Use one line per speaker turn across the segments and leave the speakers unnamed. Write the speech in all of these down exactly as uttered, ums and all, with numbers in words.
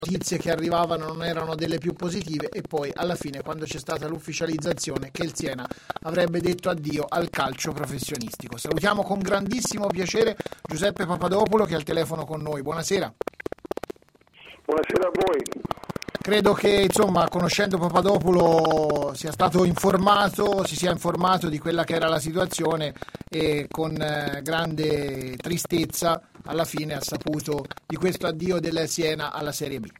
notizie che arrivavano non erano delle più positive e poi alla fine quando c'è stata l'ufficializzazione che il Siena avrebbe detto addio al calcio professionistico. Salutiamo con grandissimo piacere Giuseppe Papadopoulo che è al telefono con noi. Buonasera.
Buonasera a voi.
Credo che insomma conoscendo Papadopoulo sia stato informato, si sia informato di quella che era la situazione e con eh, grande tristezza alla fine ha saputo di questo addio del Siena alla Serie B.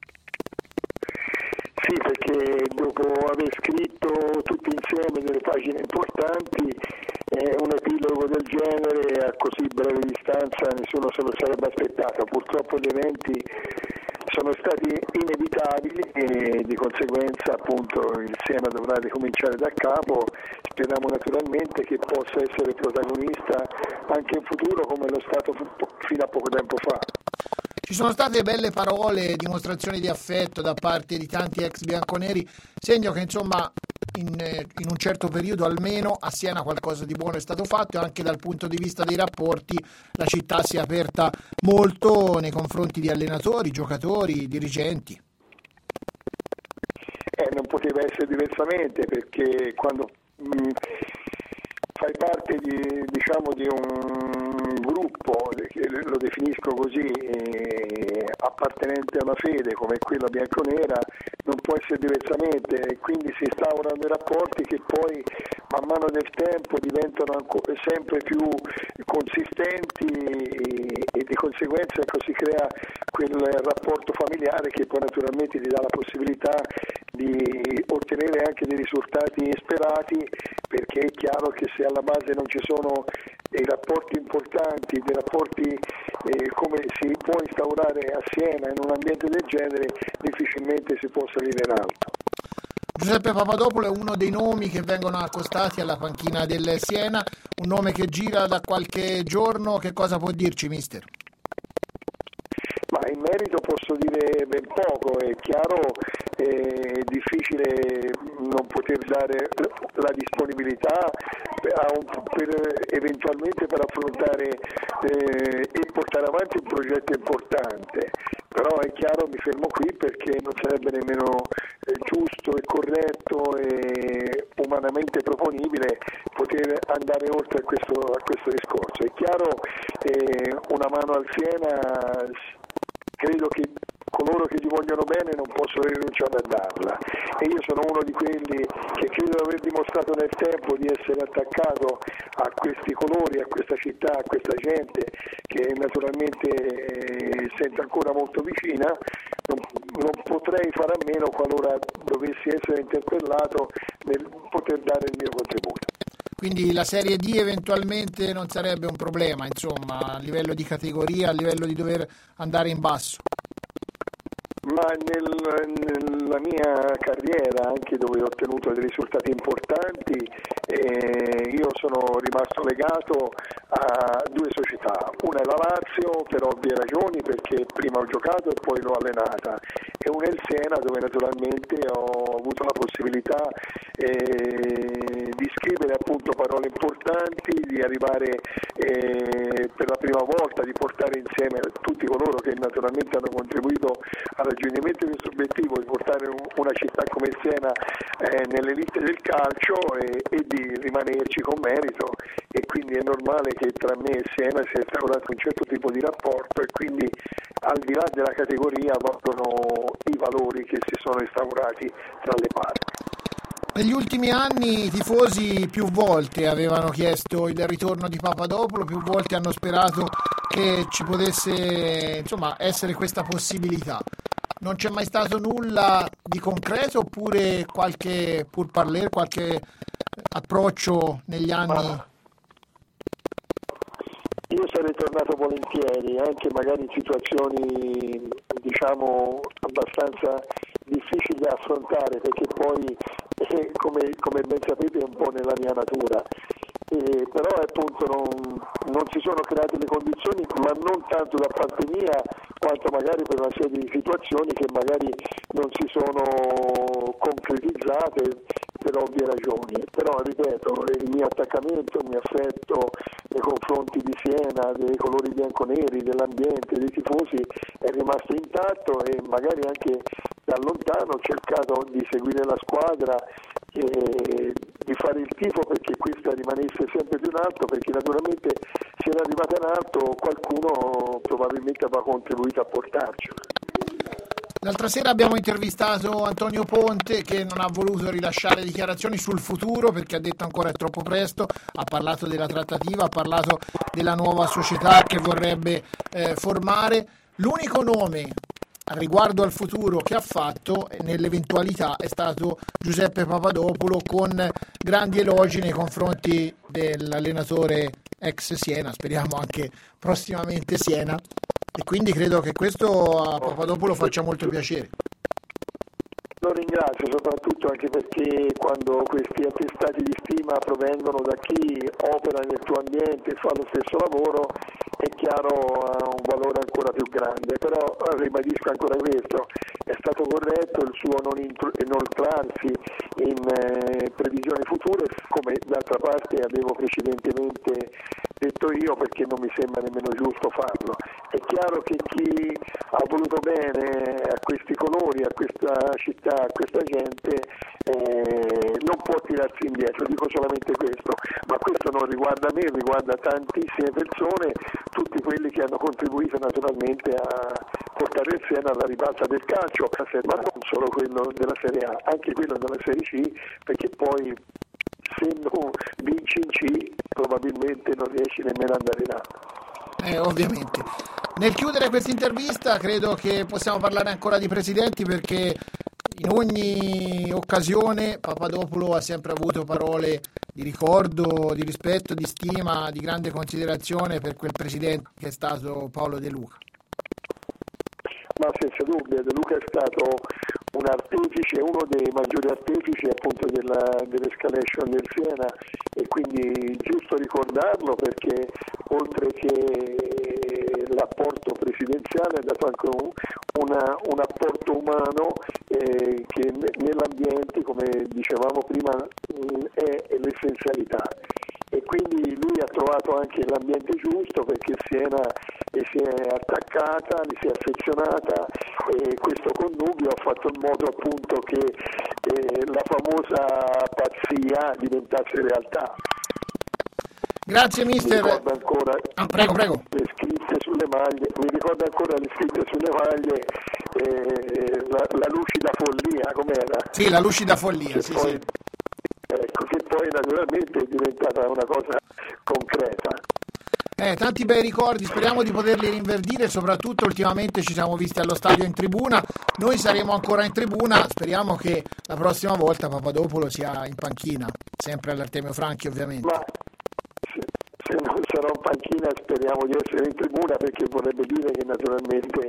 Sì, perché dopo aver scritto tutti insieme delle pagine importanti, eh, un epilogo del genere a così breve distanza nessuno se lo sarebbe aspettato. Purtroppo gli eventi sono stati inevitabili e di conseguenza appunto il Siena dovrà ricominciare da capo. Speriamo naturalmente che possa essere protagonista anche in futuro come lo è stato fino a poco tempo fa.
Ci sono state belle parole, dimostrazioni di affetto da parte di tanti ex bianconeri, segno che insomma in, in un certo periodo almeno a Siena qualcosa di buono è stato fatto e anche dal punto di vista dei rapporti la città si è aperta molto nei confronti di allenatori, giocatori, dirigenti.
Eh, non poteva essere diversamente perché quando mh, fai parte di, diciamo, di un gruppo, lo definisco così, eh, appartenente a una fede come quella bianconera, non può essere diversamente e quindi si instaurano dei rapporti che poi man mano del tempo diventano ancora, sempre più consistenti e, e di conseguenza ecco, si crea quel rapporto familiare che poi naturalmente ti dà la possibilità di ottenere anche dei risultati sperati, perché è chiaro che se alla base non ci sono dei rapporti importanti, dei rapporti eh, come si può instaurare a Siena in un ambiente del genere, difficilmente si può salire in alto.
Giuseppe Papadopoulo è uno dei nomi che vengono accostati alla panchina del Siena, un nome che gira da qualche giorno. Che cosa può dirci, mister?
Ma in merito posso dire ben poco, è chiaro, è difficile non poter dare la disponibilità per, per eventualmente per affrontare eh, e portare avanti un progetto importante, però è chiaro, mi fermo qui perché non sarebbe nemmeno eh, giusto e corretto e umanamente proponibile poter andare oltre a questo, a questo discorso. È chiaro, eh, una mano al Siena, credo che coloro che gli vogliono bene non possono rinunciare a darla e io sono uno di quelli che credo di aver dimostrato nel tempo di essere attaccato a questi colori, a questa città, a questa gente che naturalmente eh, sento ancora molto vicina. Non, non potrei fare a meno qualora dovessi essere interpellato nel poter dare il mio contributo.
Quindi la Serie D eventualmente non sarebbe un problema, insomma, a livello di categoria, a livello di dover andare in basso?
Ma nel, nella mia carriera, anche dove ho ottenuto dei risultati importanti, eh, io sono rimasto legato a due società. Una è la Lazio, per ovvie ragioni, perché prima ho giocato e poi l'ho allenata, e una è il Siena, dove naturalmente ho avuto la possibilità eh, di scrivere appunto parole importanti, di arrivare eh, per la prima volta, di portare insieme tutti coloro che naturalmente hanno contribuito al raggiungimento di questo obiettivo, di portare una città come Siena eh, nell'elite del calcio e, e di rimanerci con merito, e quindi è normale che tra me e Siena si è instaurato un certo tipo di rapporto e quindi al di là della categoria valgono i valori che si sono instaurati tra le parti.
Negli ultimi anni i tifosi più volte avevano chiesto il ritorno di Papadopoulo, più volte hanno sperato che ci potesse insomma essere questa possibilità. Non c'è mai stato nulla di concreto oppure qualche pourparlers, qualche approccio negli anni?
Ma io sarei tornato volentieri, anche magari in situazioni diciamo abbastanza difficili da affrontare, perché poi eh, come, come ben sapete è un po' nella mia natura. Eh, però appunto non, non si sono create le condizioni, ma non tanto da parte mia quanto magari per una serie di situazioni che magari non si sono concretizzate per ovvie ragioni, però ripeto, il mio attaccamento, il mio affetto nei confronti di Siena, dei colori bianconeri, dell'ambiente, dei tifosi è rimasto intatto, e magari anche da lontano ho cercato di seguire la squadra e di fare il tifo perché questa rimanesse sempre più in alto, perché naturalmente se era arrivata in alto qualcuno probabilmente aveva contribuito a portarcela.
L'altra sera abbiamo intervistato Antonio Ponte, che non ha voluto rilasciare dichiarazioni sul futuro perché ha detto ancora è troppo presto, ha parlato della trattativa, ha parlato della nuova società che vorrebbe eh, formare. L'unico nome riguardo al futuro che ha fatto nell'eventualità è stato Giuseppe Papadopoulou, con grandi elogi nei confronti dell'allenatore ex Siena, speriamo anche prossimamente Siena, e quindi credo che questo a Papadopoulou faccia molto piacere.
Lo ringrazio soprattutto anche perché quando questi attestati di stima provengono da chi opera nel tuo ambiente e fa lo stesso lavoro, è chiaro, ha un valore ancora più grande. Però ribadisco ancora questo, è stato corretto il suo non inoltrarsi in eh, previsioni future, come d'altra parte avevo precedentemente detto io, perché non mi sembra nemmeno giusto farlo. È chiaro che chi ha voluto bene a questi colori, a questa città, a questa gente, eh, non può tirarsi indietro, dico solamente questo, ma questo non riguarda me, riguarda tantissime persone, tutti quelli che hanno contribuito naturalmente a portare il Siena alla ribalta del calcio, ma non solo quello della Serie A, anche quello della Serie C, perché poi se non vinci in C probabilmente non riesci nemmeno ad andare in A.
Eh, ovviamente. Nel chiudere questa intervista credo che possiamo parlare ancora di presidenti, perché in ogni occasione Papadopoulou ha sempre avuto parole di ricordo, di rispetto, di stima, di grande considerazione per quel presidente che è stato Paolo De Luca.
Ma senza dubbio, De Luca è stato un artefice, uno dei maggiori artefici appunto della, dell'escalation del Siena, e quindi giusto ricordarlo, perché oltre che l'apporto presidenziale ha dato anche un, una, un apporto umano eh, che nell'ambiente, come dicevamo prima, è, è l'essenzialità. E quindi lui ha trovato anche l'ambiente giusto, perché Siena e si è attaccata, li si è affezionata, e questo connubio ha fatto in modo appunto che eh, la famosa pazzia diventasse realtà.
Grazie mister.
Mi ricordo ancora
ah, prego, prego.
le scritte sulle maglie, mi ricordo ancora le scritte sulle maglie, eh, la, la lucida follia, com'era?
Sì, la lucida follia, sì,
poi,
sì.
Ecco, che poi naturalmente è diventata una cosa concreta.
Eh, tanti bei ricordi, speriamo di poterli rinverdire, soprattutto ultimamente ci siamo visti allo stadio in tribuna, noi saremo ancora in tribuna, speriamo che la prossima volta Papadopoulou sia in panchina, sempre all'Artemio Franchi ovviamente.
Ma se, se non sarò in panchina speriamo di essere in tribuna, perché vorrebbe dire che naturalmente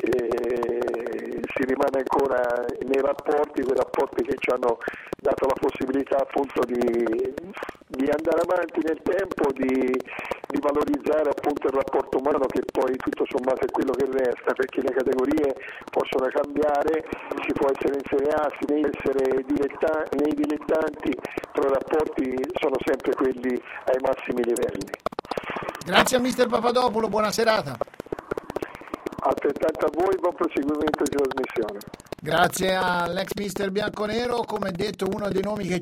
eh, si rimane ancora nei rapporti, quei rapporti che ci hanno dato la possibilità appunto di, di andare avanti nel tempo, di, di valorizzare appunto il rapporto umano, che poi tutto sommato è quello che resta, perché le categorie possono cambiare, si può essere in Serie A, si deve essere diletta- nei dilettanti, però i rapporti sono sempre quelli ai massimi livelli.
Grazie a mister Papadopoulou, buona serata.
Altrettanto a voi, buon proseguimento di trasmissione.
Grazie all'ex mister bianconero, come detto uno dei nomi che